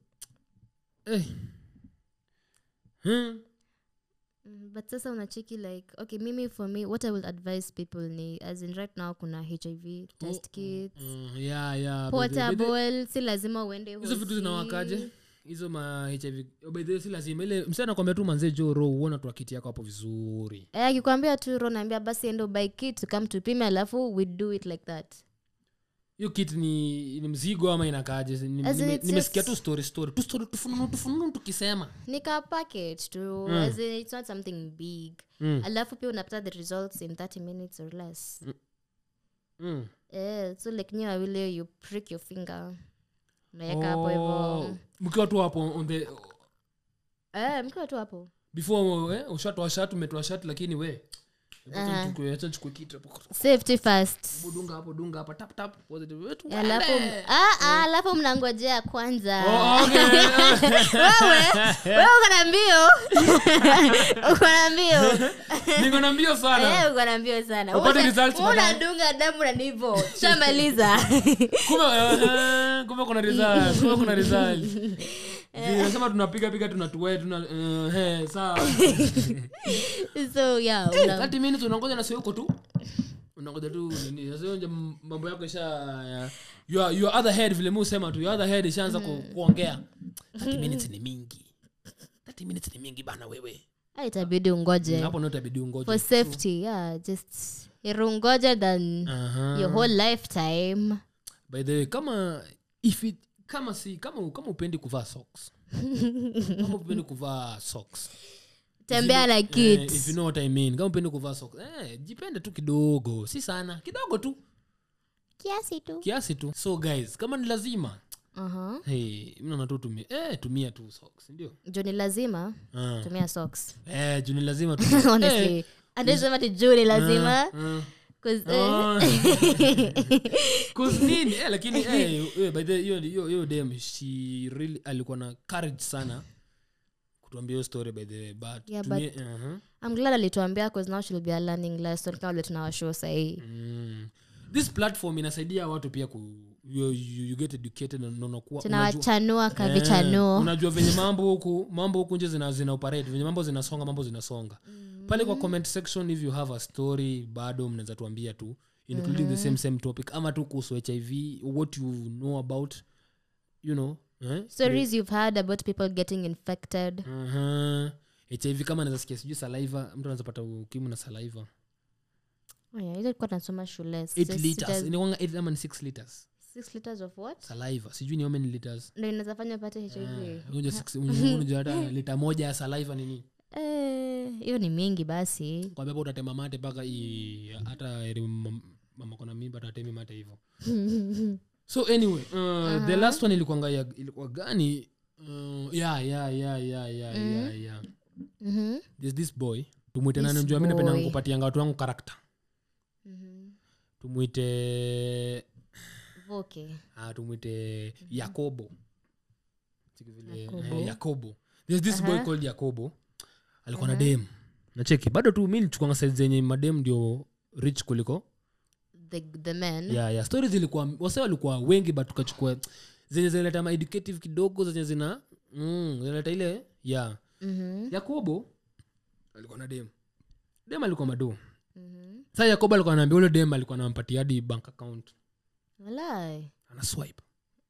Speaker 1: But sasa unacheki like, okay, mimi for me what I will advise people ni, as in right now kuna HIV test kits.
Speaker 2: Yeah.
Speaker 1: Portable, si lazima uende
Speaker 2: hizo vitu zinawakaje? Hizo ma HIV by the way si lazima ile msana kwambia tu manze Joro uone tu kiti yako hapo vizuri.
Speaker 1: Akikwambia tu ro naambia basi endo buy kit to come to pime, alafu we do it like that.
Speaker 2: Hiyo kit ni mzigo ama inakaaje? Nimesikia tu story tufununu tukisema
Speaker 1: nika package tu, as in it's not something big. Alafu pia unapata the results in 30 minutes or less. So like nyewe wile you prick your finger. Naeka hapo hivyo.
Speaker 2: Mkiwa tu hapo on the
Speaker 1: mkiwa tu hapo.
Speaker 2: Before ushatoa shati umetoa shati, lakini we acha chukue kitu hapo.
Speaker 1: Safety first.
Speaker 2: Dunga hapa tap positive wetu.
Speaker 1: Alafu mnangojea kwanza.
Speaker 2: Okay.
Speaker 1: Wewe Niko na mbio sana. Uko na mbio sana.
Speaker 2: Upate results baadaye.
Speaker 1: Unadunga damu na nivo. Shamaliza.
Speaker 2: Kumbe kuna results. Nasema tunapiga tunatuwe sawa.
Speaker 1: So yeah,
Speaker 2: 30 minutes unangoja na sio uko tu. Unangoja tu nini? Sasa mambo yako your other head vile mimi usema tu your other head ishaanza kuongea. 30 minutes ni mingi. 30 minutes ni mingi bana wewe.
Speaker 1: Itabidi ungoje.
Speaker 2: Hapo ndio itabidi ungoje.
Speaker 1: For safety, yeah, just irungoje than your whole lifetime.
Speaker 2: By the way, kama upendi kuvaa socks. Kama upendi kuvaa socks.
Speaker 1: Tembea na kids.
Speaker 2: If you know what I mean. Kama upendi kuvaa socks, jipende tu kidogo, si sana. Kidogo tu. Kiasi tu. So guys, kama ni lazima. Mimi naona tu tumia tu socks, ndio?
Speaker 1: Joni lazima tumia socks.
Speaker 2: Joni lazima tu.
Speaker 1: Honestly, anasema tu joni lazima.
Speaker 2: Cause nini lakini by the yo damn she really alikuwa na courage sana kutuambia hiyo story by the way, but
Speaker 1: yeah, but I'm glad alituambia cause now she'll be a learning lesson kama vile tunawashow sahi.
Speaker 2: This platform inasaidia watu pia you get educated na unakuwa
Speaker 1: tunawachanua kavichanuo.
Speaker 2: Unajua venye mambo huku nje zina operate, venye mambo zinasonga. Pale kwa comment section if you have a story bado mnaweza tuambia tu including the same topic ama tu kuhusu HIV, what you know about, you know,
Speaker 1: stories you've heard about people getting infected.
Speaker 2: HIV kama naweza sikia sijui saliva, mtu anaweza pata ukimwi na saliva.
Speaker 1: Ile kwa nasoma shule
Speaker 2: 8 liters inakuanga 8 ama 6 liters.
Speaker 1: 6 liters of what?
Speaker 2: Saliva. Sijui ni how many liters.
Speaker 1: Ndio inawezafanya pate HIV.
Speaker 2: Unajua hata lita moja ya saliva nini?
Speaker 1: Hiyo ni mingi basi.
Speaker 2: Kwa sababu utatema mate paka hata mama kona mimba atatemi mate hivyo. So anyway, the last one ilikuwa gani? Yeah. There's this boy. Tumuite nani unajua mimi napenda kukupatia watu wangu character. Tumuite
Speaker 1: Voke.
Speaker 2: Tumuite Yakobo. Yakobo. There's this boy called Yakobo. Alikuwa na dem. Na cheki bado tu mimi nilichukua size zenye madem ndio rich kuliko
Speaker 1: the men.
Speaker 2: Yeah, stories zilikuwa wase walikuwa wengi but tukachukua zenye zinaleta educative kidogo, zenye zinaleta ile Yakobo alikuwa na dem alikuwa mado. Sasa Yakobo alikuwa anaambia yule dem alikuwa anampatia hadi bank account.
Speaker 1: Walai.
Speaker 2: Ana swipe.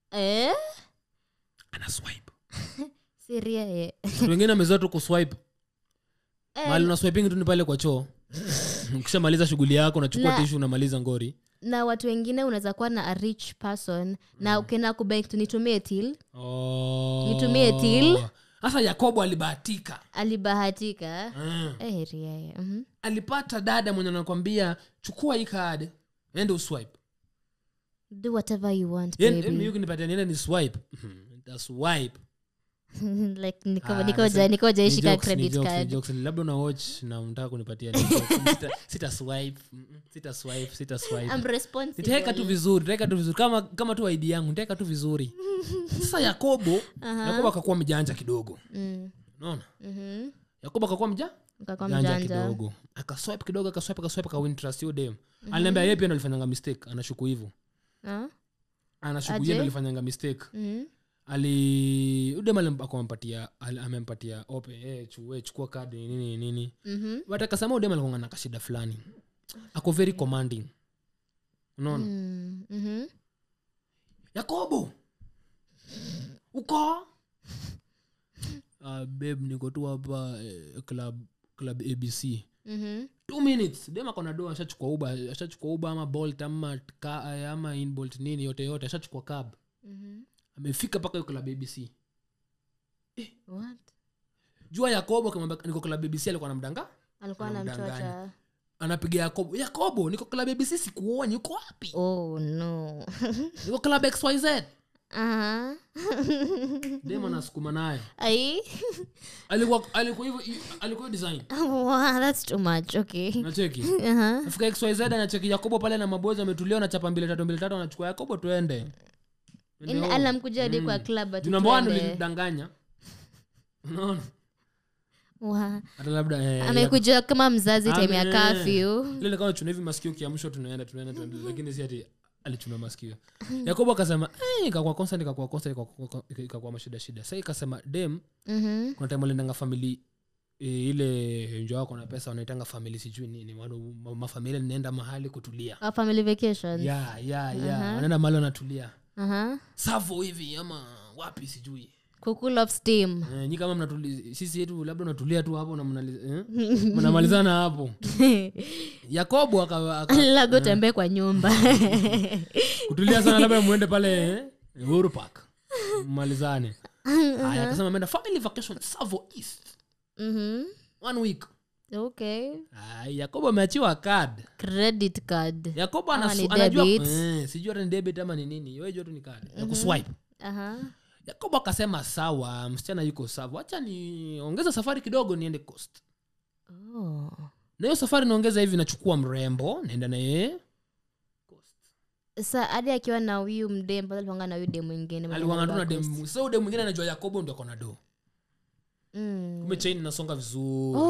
Speaker 2: Ana swipe.
Speaker 1: Siria
Speaker 2: wengine amezoea tu kuswipe. Mali na swiping tu ni pale kwa choo. Ukishamaliza shughuli yako unachukua tissue unamaliza ngori.
Speaker 1: Na watu wengine unaweza kuwa na a rich person na ukienda ku bank nitumie till. Nitumie till.
Speaker 2: Sasa Yakobo alibahatika.
Speaker 1: Ria.
Speaker 2: Alipata dada mwenye anakuambia chukua hii card ende uswipe.
Speaker 1: Do whatever you want baby.
Speaker 2: Mimi ukinipatia nini ni swipe. Nita swipe.
Speaker 1: Like niko jaishika credit card.
Speaker 2: Jokes labda una watch na unataka kunipatia nini. Sita swipe.
Speaker 1: I'm responsible.
Speaker 2: Nitaweka tu vizuri kama tu ID yangu nitaweka tu vizuri. Sasa Yakobo akakuwa mjanja kidogo. Unaona? Yakobo akakuwa mjanja kidogo. Akaswipe kidogo ka win trust you dem. Aliniambia yeye pia ndo alifanyanga mistake, anashuku hivyo. Anashuku yeye ndo alifanyanga mistake. Udem amempatia open chukua card nini. But akasema udem alikuwa na kashida fulani. Ako very commanding. Unaona? Yakobo. Uko? Babe niko tu hapa club ABC. 2 minutes. Dema kona doa ashachukua Uber ama Bolt ama Inbolt nini yote ashachukua cab. Amefika paka yuko club ABC.
Speaker 1: What?
Speaker 2: Jua Yakobo kama niko club ABC alikuwa
Speaker 1: anamchocha.
Speaker 2: Anapiga Yakobo niko club ABC sikuoni uko wapi?
Speaker 1: Oh no.
Speaker 2: Niko club XYZ. Dema nasukuma naye. Alikuwa hivyo design.
Speaker 1: Wow, that's too much. Okay.
Speaker 2: Nacheki. Afika XYZ anacheki Yakobo pale na maboys ametulia na chapa 2-3 anachukua Yakobo tuende.
Speaker 1: Alamkuja hadi kwa club ati.
Speaker 2: Tunamwona nilidanganya. Unaona?
Speaker 1: Wow.
Speaker 2: Hata labda
Speaker 1: amekuja kama mzazi time ya curfew.
Speaker 2: Lele kama tuna hivi masikio kiamsho tunaenda lakini si ati alichuna masikio. Yakobo akasema ikakuwa constant ikakuwa mashida. Sasa ikasema dem kuna time aliendanga family ile njoo wako na pesa wanaitanga family sijui nini mafamilia ninaenda mahali kutulia.
Speaker 1: Family vacation.
Speaker 2: Wanaenda mahali wanatulia. Savo hivi ama wapi sijui.
Speaker 1: Cool of steam.
Speaker 2: Ni kama mnatulia sisi yetu labda unatulia tu hapo na mnamalizana hapo. Yakobo
Speaker 1: labda tembee kwa nyumba.
Speaker 2: Kutulia sana labda muende pale Uhuru Park. Malizane. Akasema ameenda family vacation Savo East. 1 week.
Speaker 1: Okay.
Speaker 2: Yakobo ameachiwa credit card. Yakobo anajua sijui hata ni debit ama ni nini. Wewe jua tu ni card. Ya kuswipe. Yakobo akasema sawa, msichana yuko sawa. Acha niongeza safari kidogo niende coast. Na hiyo safari naongeza hivi nachukua mrembo, naenda na yeye coast.
Speaker 1: Sasa hadi akiwa na huyu mdem, bado alikuwa na huyu dem mwingine.
Speaker 2: Alikuwa na dem. Sasa dem mwingine anajua Yakobo ndio akona do. Chain inasonga vizuri.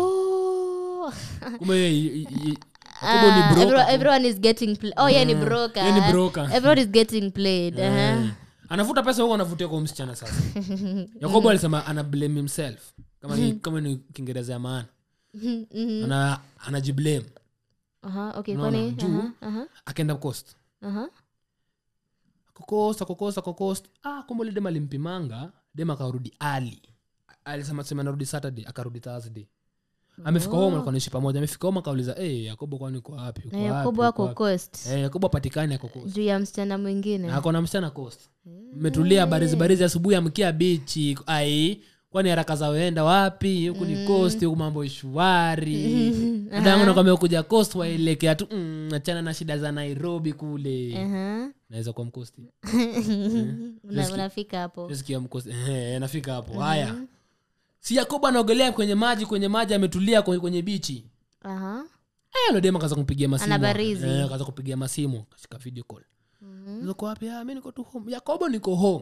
Speaker 2: Yakobo ni broker.
Speaker 1: Everyone is getting played. Ni broker. Everyone is getting played.
Speaker 2: Anavuta pesa huko anavutia kwa msichana sasa. Yakobo alisema ana blame himself. Kama ni Kiingereza ya maana. Anajiblame.
Speaker 1: Okay, kwani
Speaker 2: akaenda coast. Coast. Kumbe dem alimpimanga, dem akarudi ali. Alisema anarudi Saturday, akarudi Thursday. Amefika home alikuwa anaishi pamoja. Amefika home akauliza, Yakobo kwani uko wapi?
Speaker 1: Uko wapi? Yakobo ako coast.
Speaker 2: Yakobo patikani ako coast.
Speaker 1: Juu ya msichana mwingine.
Speaker 2: Akona msichana coast. Mmetulia barizi asubuhi amkia beach. Kwani haraka za waenda wapi? Huku ni coast, huku mambo shwari. Ndio nakwambia kuja coast waelekea tu achana na shida za Nairobi kule. Naweza kwa coast.
Speaker 1: Unafika hapo.
Speaker 2: Sikia coast. Nafika hapo. Haya. Si Yakobo anaogelea kwenye maji ametulia kwenye bichi. Leo dema kaanza kumpigia masimu. Kaanza kupigia masimu katika video call. Niko wapi? Mimi niko tu home. Yakobo niko home.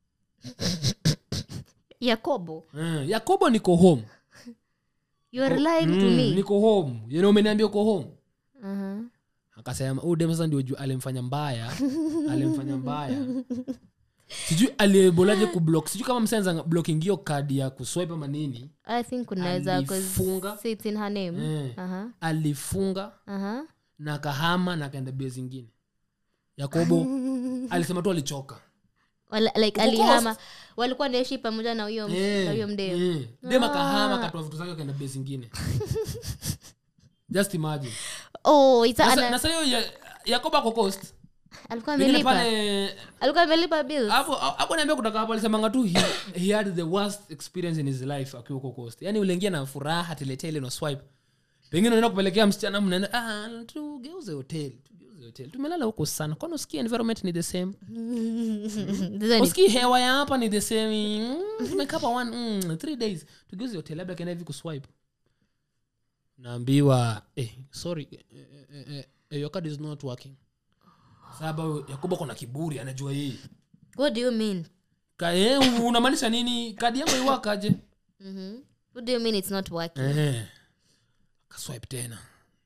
Speaker 2: Yakobo niko home.
Speaker 1: You are lying to me.
Speaker 2: Niko home. Umeniambia uko home. Akasema dema sasa ndio alimfanya mbaya. sijui alibolaje kublock sijui kama msenza blocking hiyo card ya kuswipe ama nini.
Speaker 1: I think unaweza cause it's in her name.
Speaker 2: Alifunga na kahama na kaenda base zingine. Yakobo alisema tu alichoka.
Speaker 1: Like alihama walikuwa naishi pamoja na huyo mdem.
Speaker 2: Dema kahama katoa vitu zake kaenda base zingine. Just imagine. Na sasa hiyo Yakobo kwa coast
Speaker 1: alikuwa amelipa bills.
Speaker 2: Hapo niambia kutoka hapo alisema tu he had the worst experience in his life akiwa kwa coast. Yaani uliingia na furaha tiletee ile no swipe. Pengine unaenda kupelekea msichana mnaenda tugeuze hotel. Tumelala huko sana. Kwani usikie environment ni the same? Usikie hewa ya hapa ni the same. Tumekaa hapa 3 days. Tugeuze hotel labda kaenda hivi kuswipe. Naambiwa sorry your card is not working. Sababu Yakobo kuna kiburi anajua yeye.
Speaker 1: What do you mean?
Speaker 2: Unamaanisha nini? Kadi yangu iwakaje?
Speaker 1: What do you mean it's not working?
Speaker 2: Kaswipe tena.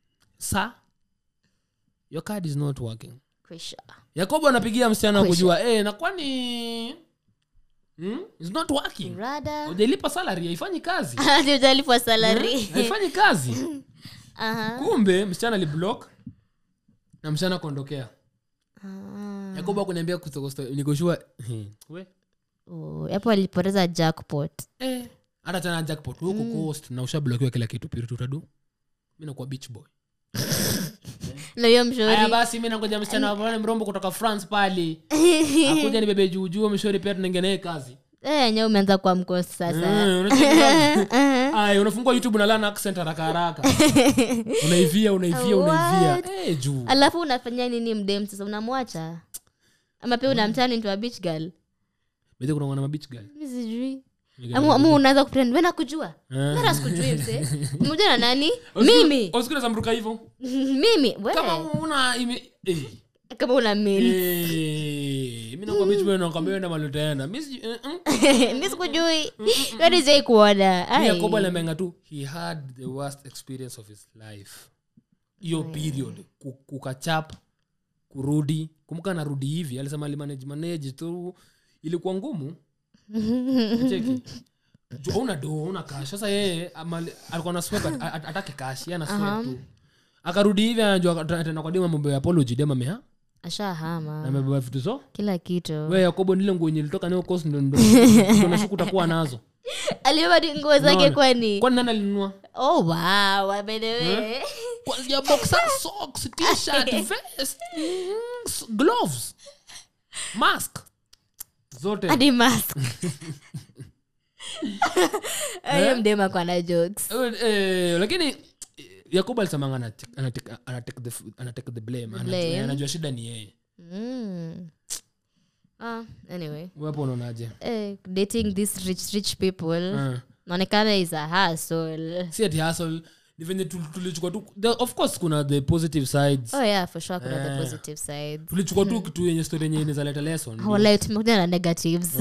Speaker 2: Your card is not working.
Speaker 1: Pressure.
Speaker 2: Yakobo anapigia msichana kujua na kwani it's not working. Hujalipa salary, haifanyi kazi.
Speaker 1: Hujalipa salary.
Speaker 2: Haifanyi kazi. Kumbe msichana aliblock na msichana kuondokea. Yakobo akuniambia nikoshua we.
Speaker 1: Hapo alipoteza jackpot.
Speaker 2: Hata tena jackpot huko coast na ushablokiwa kila kitu pili tutadu. Mimi nakuwa beach boy.
Speaker 1: Na hiyo mshori.
Speaker 2: Haya basi mimi nangoja msichana hapo mrombo kutoka France pale. Akuja ni bebe juu mshori pia tunengene kazi.
Speaker 1: Nyao umeanza kwa mkosi sasa.
Speaker 2: Unafungua YouTube na learn accent haraka. Unaivia. Juu.
Speaker 1: Alafu unafanya nini mdem sasa unamwacha? Ama pia unamtani into a beach girl?
Speaker 2: Bado kuna wana beach girl.
Speaker 1: Mimi sijui. Amu unaanza kupenda wewe nakujua. Mara sikujui mse. Mmoja na nani? Mimi.
Speaker 2: Usikule zamruka hivyo.
Speaker 1: Mimi.
Speaker 2: Kama una
Speaker 1: kama una mail.
Speaker 2: Mimi nakwambia beach boy nakwambia enda malutaenda. Mimi
Speaker 1: sikujui. What is it kuona?
Speaker 2: Yakobo alemenga tu he had the worst experience of his life. Hiyo period kukachap kurudi kumbuka narudi hivi alisema manage tu ilikuwa ngumu. Cheki. Una cash. Sasa yeye alikuwa na swipe atake cash yana swipe tu. Akarudi hivi anajua tena kwa dema mambo ya apology dema
Speaker 1: ashahama.
Speaker 2: Na mbeba vitu zo
Speaker 1: kila kitu.
Speaker 2: Wewe Yakobo nile nguo yenye ilitoka nayo cost ndo unashuku utakuwa nazo.
Speaker 1: Alibeba nguo zake kwani
Speaker 2: nani alinunua?
Speaker 1: Wow, by the way.
Speaker 2: Kwa boxer socks, t-shirt, vest, gloves, mask. Zote.
Speaker 1: Hadi mask. Mdema kwa na jokes.
Speaker 2: Lakini Yakobo alisema ana take the blame. Anajua shida ni yeye.
Speaker 1: Anyway.
Speaker 2: Wewe unaonaje?
Speaker 1: Dating these rich people. Naonekana is a hassle.
Speaker 2: Si ati hassle. Ni venye tulichukua tu of course kuna the positive sides.
Speaker 1: For sure kuna the positive sides.
Speaker 2: Tulichukua tu kitu yenye story yenye inaweza leta lesson.
Speaker 1: Wala tumekuja na negatives.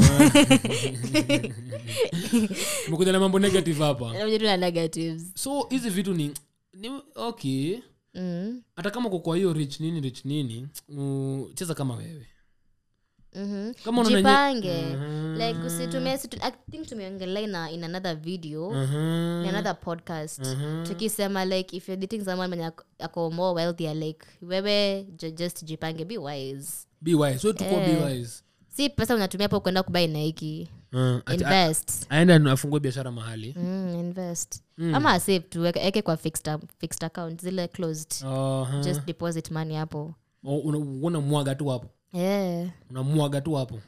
Speaker 2: Tumekuja na mambo negative hapa.
Speaker 1: Tumekuja na negatives.
Speaker 2: So hizi vitu ni okay. Hata kama kwa hiyo rich nini cheza kama wewe.
Speaker 1: Kama jipange like usitumie I think tumeongelea in another video in another podcast tukisema like if you're dating someone mwenye ako more wealthy like wewe just jipange be wise
Speaker 2: so tuko be wise
Speaker 1: si pesa unatumia hapo kwenda kubai Nike invest
Speaker 2: aenda afungue biashara mahali
Speaker 1: invest ama save tu weke kwa fixed account zile closed just deposit money hapo
Speaker 2: unamwaga tu hapo unamwaga tu hapo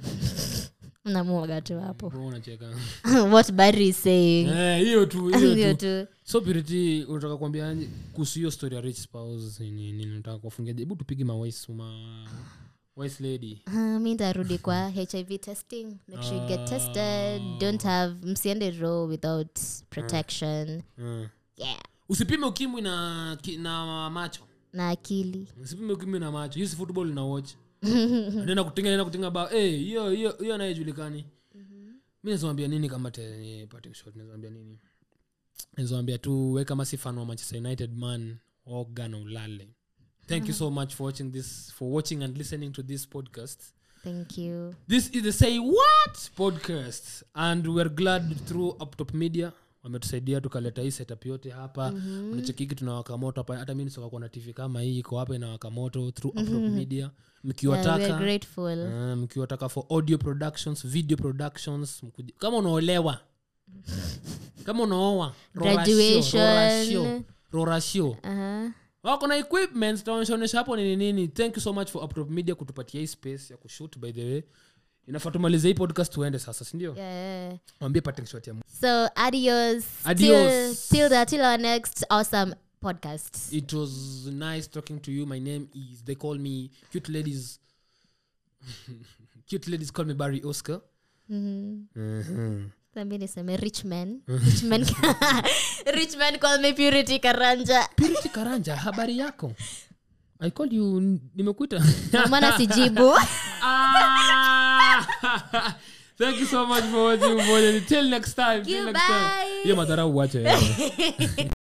Speaker 2: unacheka
Speaker 1: what Barry is saying
Speaker 2: hiyo tu so Purity unataka kuambia kuhusu hiyo story ya rich spouse nini unataka kufungia hebu tupige wise lady
Speaker 1: mimi ndarudi kwa HIV testing make sure you get tested don't have msiende raw without protection
Speaker 2: usipime ukimwi na macho
Speaker 1: na akili
Speaker 2: usipime ukimwi na macho hiyo si football na watch nenda kutinga ba hiyo anayejulikani mimi nazoambia nini kama parting shot nazoambia nini nazoambia tu weka masifano wa Manchester United man organ ulale. Thank you so much for watching and listening to this podcast.
Speaker 1: Thank you.
Speaker 2: This is the Say What podcast and we're glad through Uptop Media wametusaidia tukaleta hii setup yote hapa. Unachekiki tunawaka moto hapa. Hata mimi nisoko na TV kama hii iko hapa inawaka moto through Uptop Media. Mkiwataka
Speaker 1: we're grateful.
Speaker 2: Mkiwataka for audio productions, video productions, kama unaolewa. Kama unaoa,
Speaker 1: graduation,
Speaker 2: Rorasio. Wako na equipment tunaonyesha hapo ni nini. Thank you so much for Uptop Media kutupatia hii space ya kushoot. By the way, inafaa tumalize hii podcast tuende sasa, si ndio?
Speaker 1: Yeah.
Speaker 2: Mwambie pating shot ya.
Speaker 1: So adios. Till our next awesome podcast.
Speaker 2: It was nice talking to you. My name is, they call me cute ladies call me Barry Oscar.
Speaker 1: Também niseme rich man call me Purity Karanja.
Speaker 2: Habari yako? I call you, nimekuita.
Speaker 1: Maana sijibu.
Speaker 2: Thank you so much for watching. Till next time.
Speaker 1: Bye.
Speaker 2: Hiyo madharau uache.